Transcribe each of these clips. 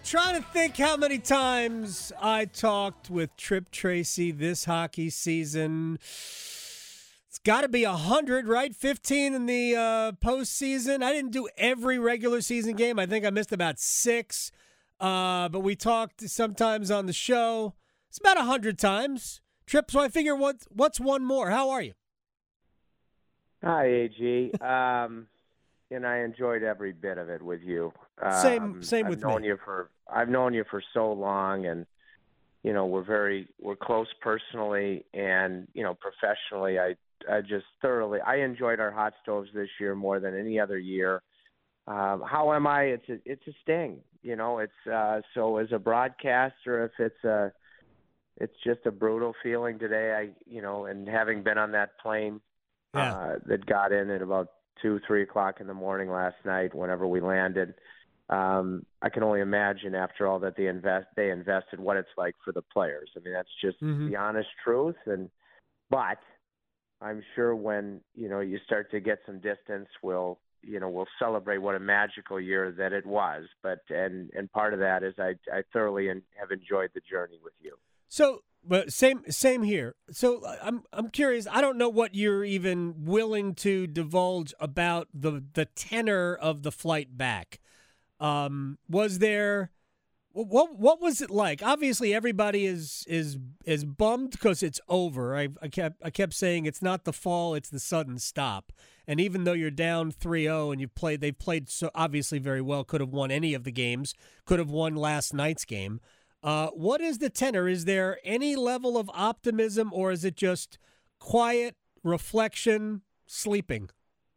Trying to think how many times I talked with Tripp Tracy this hockey season. It's got to be 100, right? 15 in the postseason. I didn't do every regular season game. I think I missed about 6. But we talked sometimes on the show. It's about 100 times. Tripp, so I figure what's one more? How are you? Hi, AG. And I enjoyed every bit of it with you. Same with me. I've known you for so long, and we're close personally, and professionally. I just thoroughly enjoyed our hot stoves this year more than any other year. How am I? It's a sting. It's so as a broadcaster, if it's just a brutal feeling today. And having been on that plane that got in at about 2-3 o'clock in the morning last night, whenever we landed. I can only imagine after all that they invested, what it's like for the players. I mean, that's just the honest truth. But I'm sure when you start to get some distance, we'll celebrate what a magical year that it was. And part of that is I thoroughly have enjoyed the journey with you. So. But same here. So I'm curious. I don't know what you're even willing to divulge about the tenor of the flight back. Was there what was it like? Obviously, everybody is bummed because it's over. I kept saying it's not the fall, it's the sudden stop. And even though you're down 3-0 and they've played so obviously very well, could have won any of the games, could have won last night's game. What is the tenor? Is there any level of optimism, or is it just quiet reflection, sleeping?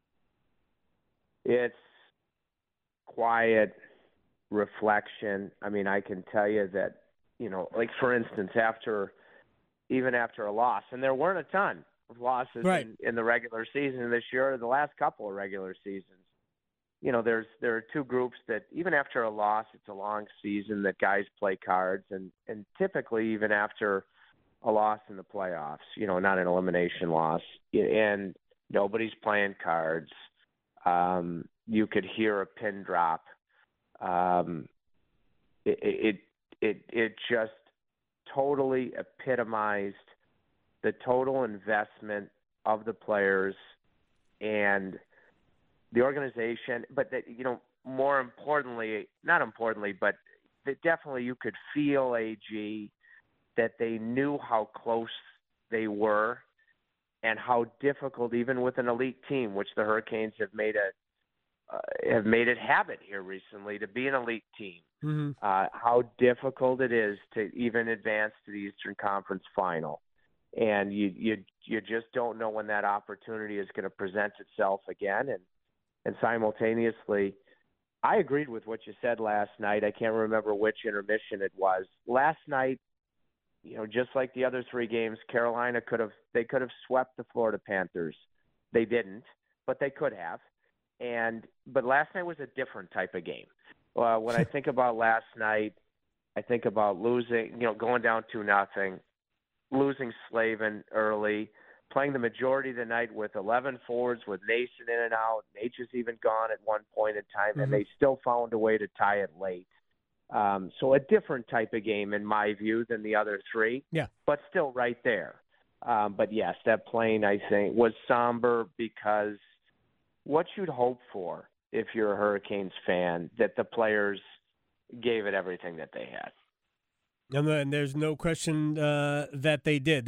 It's quiet reflection. I mean, I can tell you that, like for instance, even after a loss, and there weren't a ton of losses in the regular season this year, or the last couple of regular seasons. There are two groups that even after a loss, it's a long season that guys play cards, and typically even after a loss in the playoffs, not an elimination loss, and nobody's playing cards. You could hear a pin drop. It just totally epitomized the total investment of the players and the organization, but that, more importantly, not importantly, but that definitely you could feel, AG, that they knew how close they were and how difficult, even with an elite team, which the Hurricanes have made it habit here recently to be an elite team, how difficult it is to even advance to the Eastern Conference Final. And you just don't know when that opportunity is going to present itself again. And simultaneously, I agreed with what you said last night. I can't remember which intermission it was. Last night, just like the other 3 games, Carolina could have swept the Florida Panthers. They didn't, but they could have. But last night was a different type of game. When I think about last night, I think about losing, going down 2-0, losing Slavin early, playing the majority of the night with 11 forwards, with Nason in and out. Nature's even gone at one point in time, and they still found a way to tie it late. So a different type of game, in my view, than the other 3, but still right there. But yes, that plane, I think, was somber because what you'd hope for if you're a Hurricanes fan, that the players gave it everything that they had. And there's no question that they did.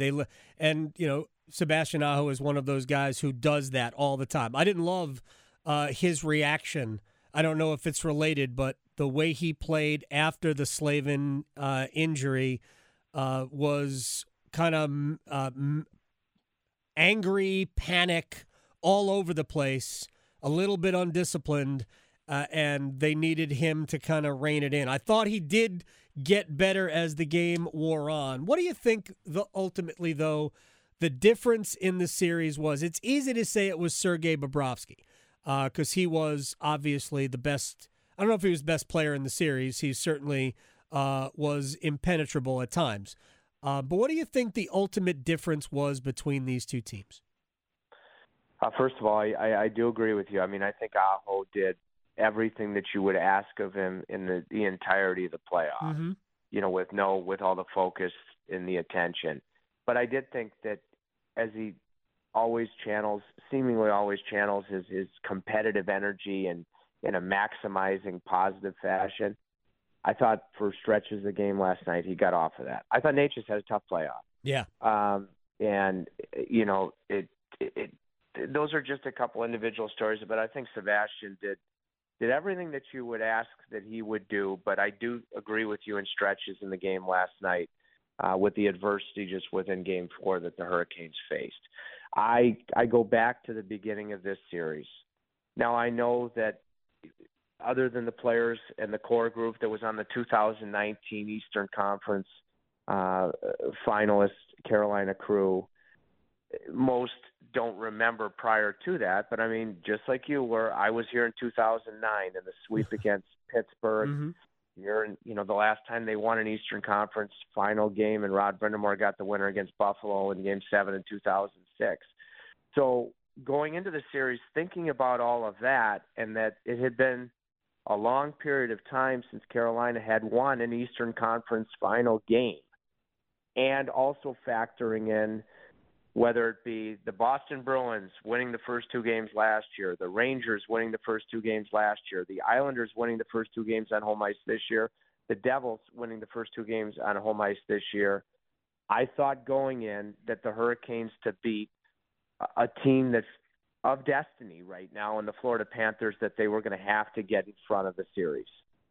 Sebastian Aho is one of those guys who does that all the time. I didn't love his reaction. I don't know if it's related, but the way he played after the Slavin injury was kind of angry, panic, all over the place, a little bit undisciplined, and they needed him to kind of rein it in. I thought he did get better as the game wore on. What do you think, ultimately, though, the difference in the series was? It's easy to say it was Sergei Bobrovsky because he was obviously the best. I don't know if he was the best player in the series. He certainly was impenetrable at times. But what do you think the ultimate difference was between these two teams? First of all, I do agree with you. I mean, I think Aho did everything that you would ask of him in the entirety of the playoffs. Mm-hmm. With all the focus and the attention. But I did think that as he seemingly always channels his competitive energy and in a maximizing positive fashion, I thought for stretches of the game last night he got off of that. I thought Nate just had a tough playoff. Yeah. And those are just a couple individual stories, but I think Sebastian did everything that you would ask that he would do. But I do agree with you in stretches in the game last night with the adversity just within Game 4 that the Hurricanes faced. I go back to the beginning of this series. Now, I know that other than the players and the core group that was on the 2019 Eastern Conference finalist Carolina crew, most don't remember prior to that. But, I mean, just like you were, I was here in 2009 in the sweep against Pittsburgh. Mm-hmm. The last time they won an Eastern Conference final game, and Rod Brindamore got the winner against Buffalo in Game 7 in 2006. So going into the series, thinking about all of that, and that it had been a long period of time since Carolina had won an Eastern Conference final game, and also factoring in whether it be the Boston Bruins winning the first two games last year, the Rangers winning the first two games last year, the Islanders winning the first two games on home ice this year, the Devils winning the first two games on home ice this year, I thought going in that the Hurricanes to beat a team that's of destiny right now in the Florida Panthers, that they were going to have to get in front of the series.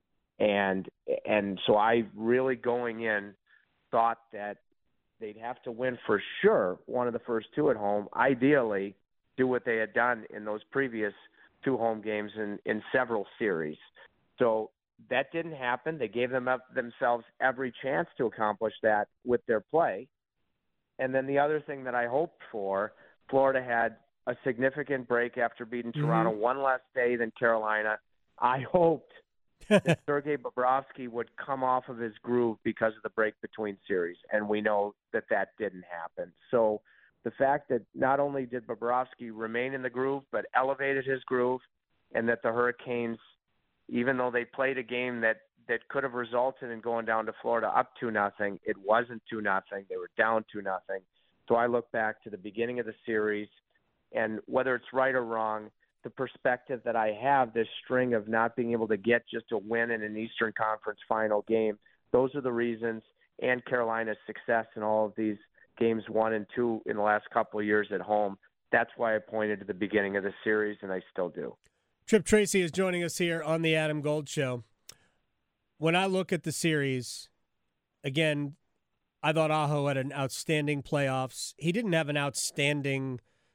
And so I really going in thought that they'd have to win for sure one of the first two at home, ideally do what they had done in those previous two home games in several series. So that didn't happen. They gave themselves every chance to accomplish that with their play. And then the other thing that I hoped for, Florida had a significant break after beating Toronto, one less day than Carolina. I hoped that Sergei Bobrovsky would come off of his groove because of the break between series, and we know that didn't happen. So the fact that not only did Bobrovsky remain in the groove, but elevated his groove, and that the Hurricanes, even though they played a game that could have resulted in going down to Florida up 2-0, it wasn't 2-0. They were down 2-0. So I look back to the beginning of the series, and whether it's right or wrong, the perspective that I have, this string of not being able to get just a win in an Eastern Conference final game, those are the reasons, and Carolina's success in all of these games 1 and 2 in the last couple of years at home. That's why I pointed to the beginning of the series, and I still do. Tripp Tracy is joining us here on the Adam Gold Show. When I look at the series, again, I thought Aho had an outstanding playoffs. He didn't have an outstanding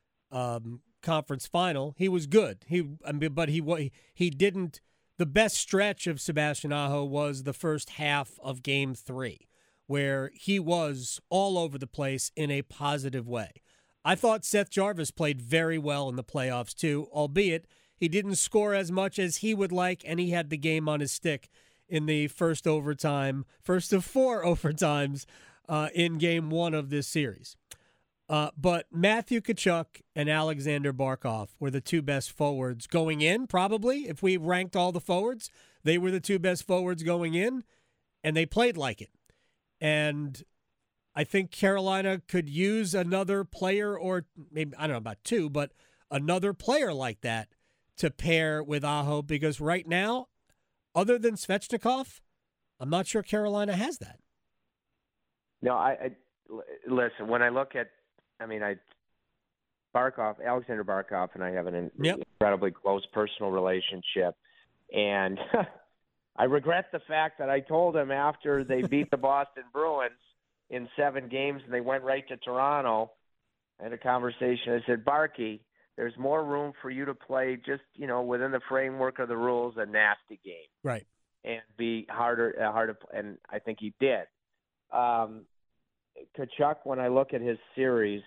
conference final. He was good. But he didn't. The best stretch of Sebastian Aho was the first half of Game 3, where he was all over the place in a positive way. I thought Seth Jarvis played very well in the playoffs too, albeit he didn't score as much as he would like, and he had the game on his stick in the first of 4 overtimes in Game 1 of this series. But Matthew Tkachuk and Alexander Barkov were the two best forwards going in, probably. If we ranked all the forwards, they were the two best forwards going in, and they played like it. And I think Carolina could use another player, or maybe, I don't know about two, but another player like that to pair with Aho, because right now, other than Svechnikov, I'm not sure Carolina has that. No, I listen, when I look at, Alexander Barkov and I have an incredibly close personal relationship. And I regret the fact that I told him after they beat the Boston Bruins in 7 games and they went right to Toronto, I had a conversation. I said, Barky, there's more room for you to play just, within the framework of the rules, a nasty game. Right. And be harder, and I think he did. Tkachuk, when I look at his series,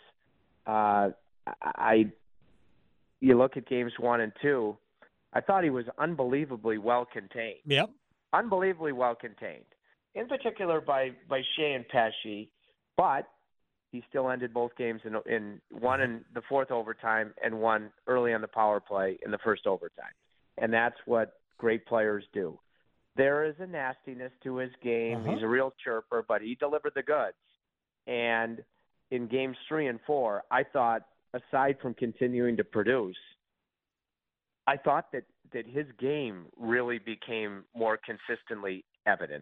you look at games 1 and 2, I thought he was unbelievably well contained. Yep. Unbelievably well contained. In particular by Shea and Pesce, but he still ended both games in one in the fourth overtime and one early on the power play in the first overtime. And that's what great players do. There is a nastiness to his game. He's a real chirper, but he delivered the goods. And in games 3 and 4, I thought, aside from continuing to produce, I thought that his game really became more consistently evident,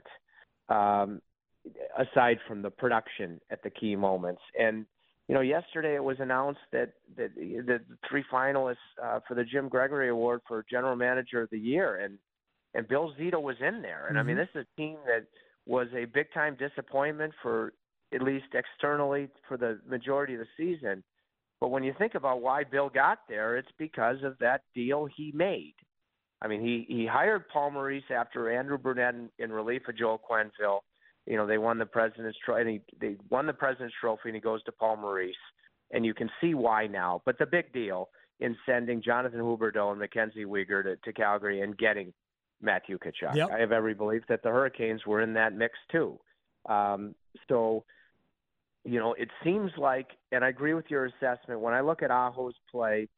aside from the production at the key moments. And, yesterday it was announced that the 3 finalists for the Jim Gregory Award for General Manager of the Year, and Bill Zito was in there. And, I mean, this is a team that was a big-time disappointment for, at least externally, for the majority of the season. But when you think about why Bill got there, it's because of that deal he made. I mean, he hired Paul Maurice after Andrew Brunette in relief of Joel Quenneville. They won the President's Trophy. They won the President's Trophy, and he goes to Paul Maurice. And you can see why now. But the big deal in sending Jonathan Huberdeau and Mackenzie Weegar to Calgary and getting Matthew Tkachuk. Yep. I have every belief that the Hurricanes were in that mix too. It seems like, and I agree with your assessment, when I look at Aho's play,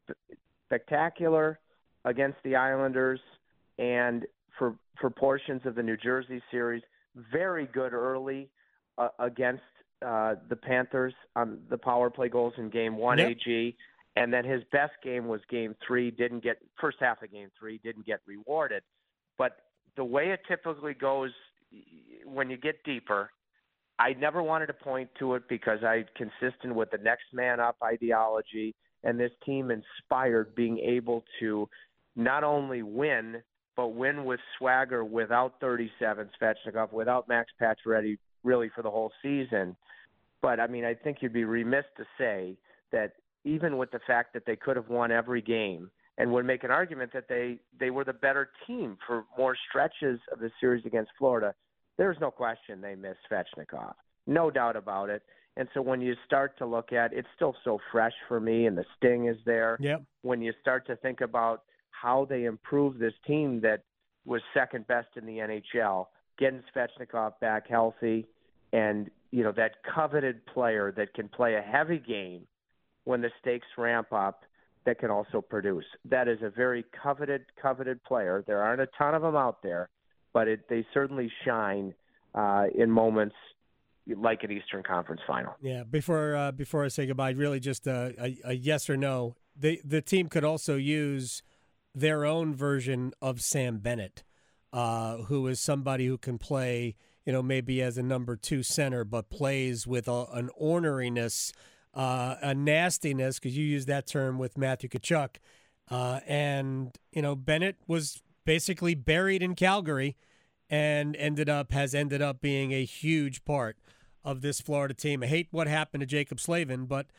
spectacular against the Islanders and for portions of the New Jersey series, very good early against the Panthers on the power play goals in Game 1 AG. And then his best game was Game 3, first half of Game 3, didn't get rewarded. But the way it typically goes when you get deeper, I never wanted to point to it because I'm consistent with the next man up ideology, and this team inspired being able to not only win, but win with swagger without 37 Svechnikov, without Max Pacioretty really for the whole season. But, I mean, I think you'd be remiss to say that even with the fact that they could have won every game and would make an argument that they were the better team for more stretches of the series against Florida, there's no question they missed Svechnikov. No doubt about it. And so when you start to look at it's still so fresh for me, and the sting is there. Yep. When you start to think about how they improved this team that was second best in the NHL, getting Svechnikov back healthy, and that coveted player that can play a heavy game when the stakes ramp up, that can also produce. That is a very coveted player. There aren't a ton of them out there, but they certainly shine in moments like an Eastern Conference final. Yeah. Before I say goodbye, really just a yes or no. The team could also use their own version of Sam Bennett, who is somebody who can play, maybe as a number 2 center, but plays with an orneriness, a nastiness, because you use that term with Matthew Tkachuk. And Bennett was basically buried in Calgary and has ended up being a huge part of this Florida team. I hate what happened to Jacob Slavin, but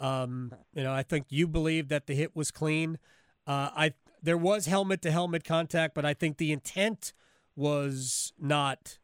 I think you believe that the hit was clean. There was helmet-to-helmet contact, but I think the intent was not,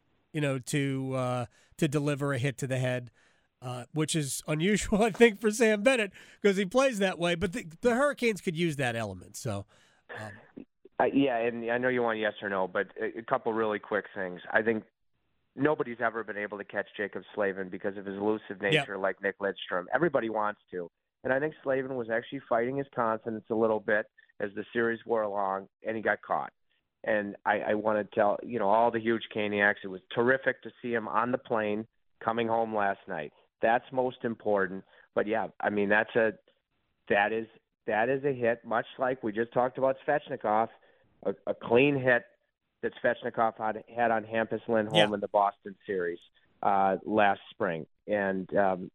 to deliver a hit to the head, which is unusual, I think, for Sam Bennett because he plays that way. But the Hurricanes could use that element. So, yeah, and I know you want yes or no, but a couple really quick things. I think nobody's ever been able to catch Jacob Slavin because of his elusive nature, like Nick Lidstrom. Everybody wants to. And I think Slavin was actually fighting his confidence a little bit as the series wore along, and he got caught. And I want to tell, all the huge Caniacs, it was terrific to see him on the plane coming home last night. That's most important. But, yeah, I mean, that is a hit, much like we just talked about Svechnikov, a clean hit that Svechnikov had on Hampus Lindholm in the Boston series last spring. And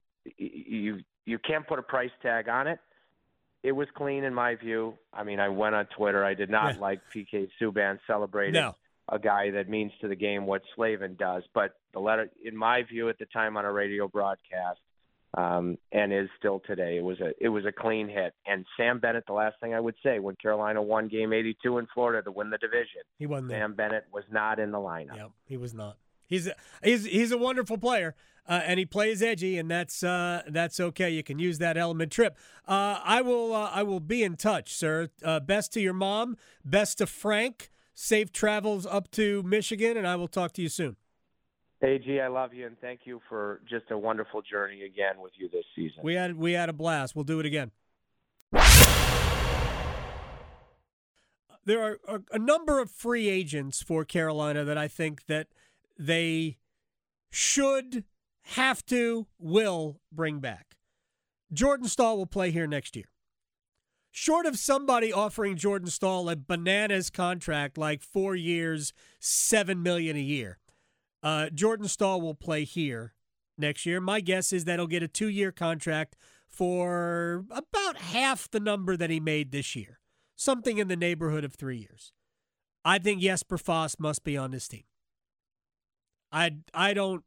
you can't put a price tag on it. It was clean in my view. I mean, I went on Twitter. I did not like PK Subban celebrating a guy that means to the game what Slavin does. But the letter, in my view, at the time on a radio broadcast, and is still today, it was a clean hit. And Sam Bennett, the last thing I would say, when Carolina won Game 82 in Florida to win the division, he won there. Sam Bennett was not in the lineup. Yeah, he was not. He's a wonderful player. And he plays edgy, and that's okay. You can use that element. Trip. I will be in touch, sir. Best to your mom. Best to Frank. Safe travels up to Michigan, and I will talk to you soon. Hey, G, I love you, and thank you for just a wonderful journey again with you this season. We had a blast. We'll do it again. there are a number of free agents for Carolina that I think that they should, have to, will bring back. Jordan Staal will play here next year. Short of somebody offering Jordan Staal a bananas contract, like 4 years, $7 million a year, Jordan Staal will play here next year. My guess is that he'll get a 2-year contract for about half the number that he made this year, something in the neighborhood of 3 years. I think Jesper Fast must be on this team. I don't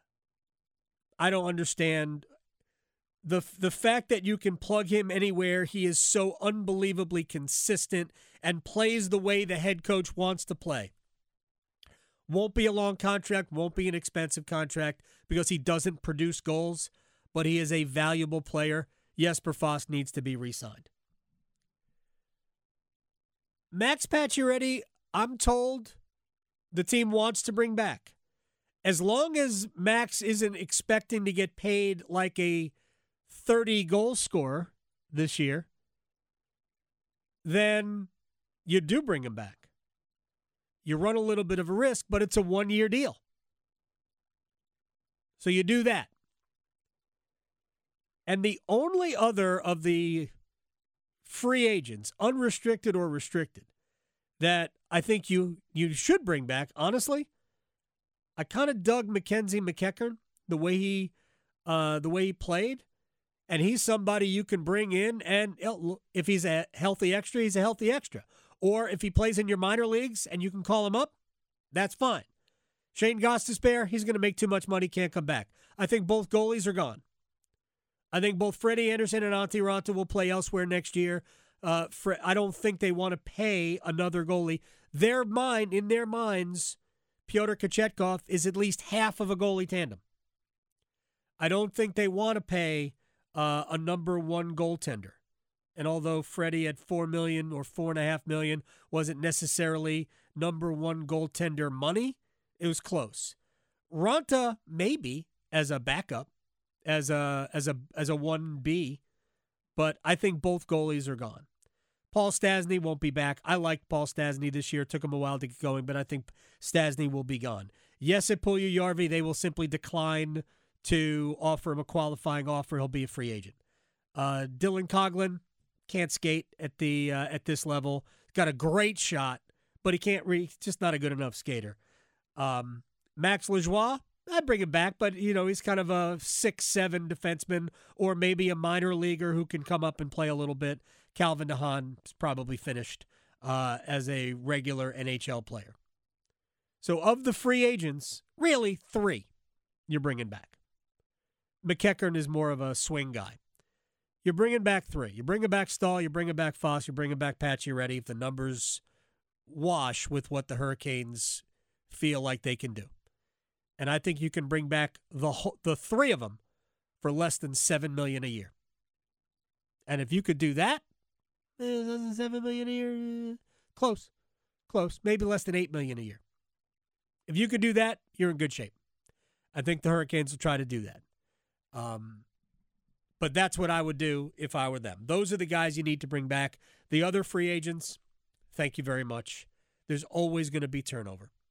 understand the fact that you can plug him anywhere. He is so unbelievably consistent and plays the way the head coach wants to play. Won't be a long contract, won't be an expensive contract because he doesn't produce goals, but he is a valuable player. Jesper Fast needs to be re-signed. Max Pacioretty, I'm told the team wants to bring back. As long as Max isn't expecting to get paid like a 30-goal scorer this year, then you do bring him back. You run a little bit of a risk, but it's a 1-year deal. So you do that. And the only other of the free agents, unrestricted or restricted, that I think you should bring back, honestly, I kind of dug Mackenzie McEachern, the way he played, and he's somebody you can bring in, and if he's a healthy extra, he's a healthy extra. Or if he plays in your minor leagues and you can call him up, that's fine. Shane Gostisbehere, he's going to make too much money, can't come back. I think both goalies are gone. I think both Freddie Anderson and Antti Raanta will play elsewhere next year. I don't think they want to pay another goalie. In their minds, Pyotr Kochetkov is at least half of a goalie tandem. I don't think they want to pay a number one goaltender. And although Freddie at $4 million or $4.5 million wasn't necessarily number one goaltender money, it was close. Raanta maybe as a backup, as a 1B, but I think both goalies are gone. Paul Stastny won't be back. I liked Paul Stastny this year. It took him a while to get going, but I think Stastny will be gone. Yes, at Puljujärvi, they will simply decline to offer him a qualifying offer. He'll be a free agent. Dylan Coghlan can't skate at this level. Got a great shot, but he can't just not a good enough skater. Max Lajoie, I'd bring him back, but he's kind of a 6'7" defenseman, or maybe a minor leaguer who can come up and play a little bit. Calvin DeHaan is probably finished as a regular NHL player. So of the free agents, really 3 you're bringing back. McEachern is more of a swing guy. You're bringing back 3. You're bringing back Staal, you're bringing back Foss, you're bringing back Pacioretty if the numbers wash with what the Hurricanes feel like they can do. And I think you can bring back the 3 of them for less than $7 million a year. And if you could do that, $7 million a year, close, maybe less than $8 million a year. If you could do that, you're in good shape. I think the Hurricanes will try to do that. But that's what I would do if I were them. Those are the guys you need to bring back. The other free agents, thank you very much. There's always going to be turnover.